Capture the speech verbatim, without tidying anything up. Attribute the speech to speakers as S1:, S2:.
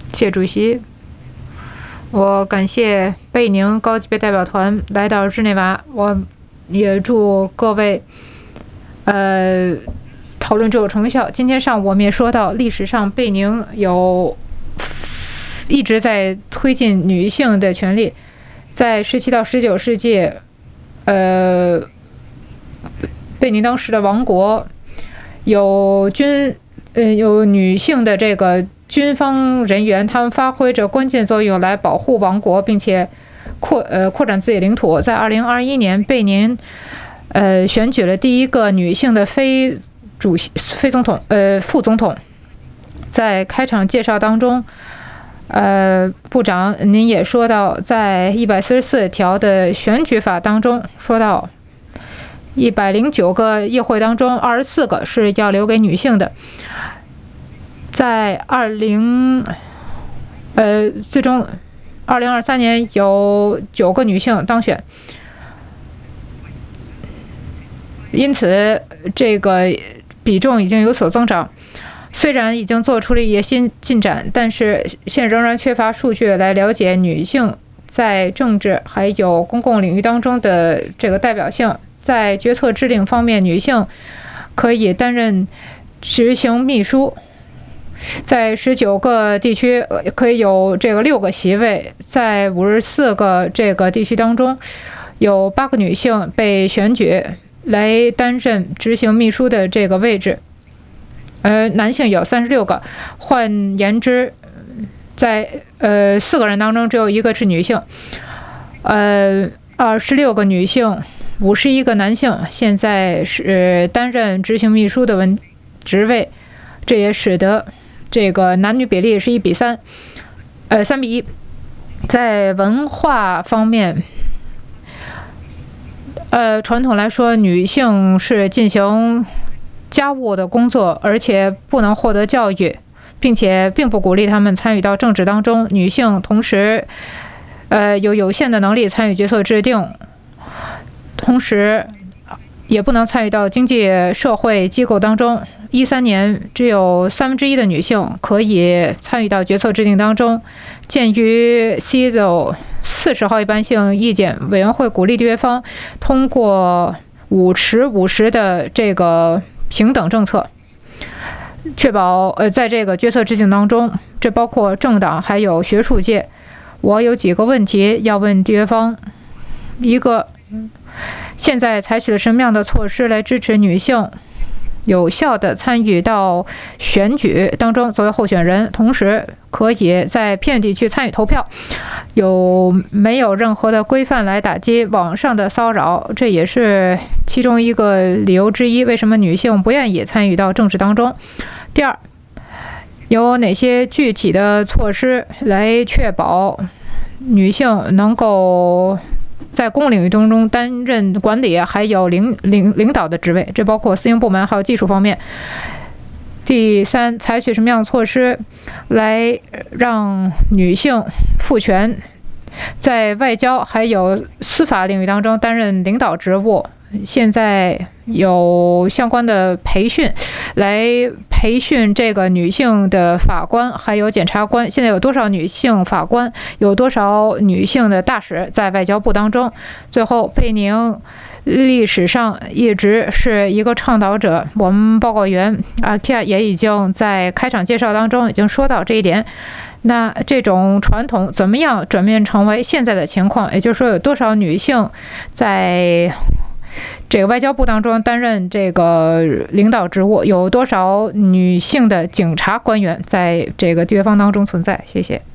S1: 谢主席。我感谢贝宁高级别代表团来到日内瓦，我也祝各位呃讨论最有成效。今天上午我们也说到，历史上贝宁有一直在推进女性的权利，在十七到十九世纪，呃，贝宁当时的王国有军呃有女性的这个军方人员，他们发挥着关键作用来保护王国，并且扩呃扩展自己的领土。在二零二一年，贝宁呃选举了第一个女性的非主席、非总统呃副总统。在开场介绍当中，呃，部长您也说到，在一百四十四条的选举法当中说到，一百零九个议会当中，二十四个是要留给女性的。在二零，呃，最终二零二三年有九个女性当选，因此这个比重已经有所增长。虽然已经做出了一些新进展，但是现仍然缺乏数据来了解女性在政治还有公共领域当中的这个代表性。在决策制定方面，女性可以担任执行秘书。在十九个地区可以有这个六个席位，在五十四个这个地区当中，有八个女性被选举来担任执行秘书的这个位置，而男性有三十六个。换言之，在呃四个人当中只有一个是女性，呃二十六个女性，五十一个男性现在是担任执行秘书的文职位，这也使得这个男女比例是一比三，呃三比一。在文化方面，呃传统来说，女性是进行家务的工作，而且不能获得教育，并且并不鼓励她们参与到政治当中。女性同时，呃有有限的能力参与决策制定，同时也不能参与到经济社会机构当中。一三年，只有三分之一的女性可以参与到决策制定当中。鉴于 C E Z O 四十号一般性意见委员会鼓励缔约方通过五十五十的这个平等政策，确保呃在这个决策制定当中，这包括政党还有学术界。我有几个问题要问缔约方：一个，现在采取了什么样的措施来支持女性有效地参与到选举当中作为候选人，同时可以在偏远地区参与投票？有没有任何的规范来打击网上的骚扰？这也是其中一个理由之一，为什么女性不愿意参与到政治当中。第二，有哪些具体的措施来确保女性能够在公共领域当中担任管理还有领领领导的职位，这包括私营部门还有技术方面。第三，采取什么样的措施来让女性赋权在外交还有司法领域当中担任领导职务？现在有相关的培训来培训这个女性的法官还有检察官。现在有多少女性法官，有多少女性的大使在外交部当中？最后，贝宁历史上一直是一个倡导者，我们报告员阿 Kia 也已经在开场介绍当中已经说到这一点。那这种传统怎么样转变成为现在的情况？也就是说，有多少女性在这个外交部当中担任这个领导职务？有多少女性的警察官员在这个缔约方当中存在？谢谢。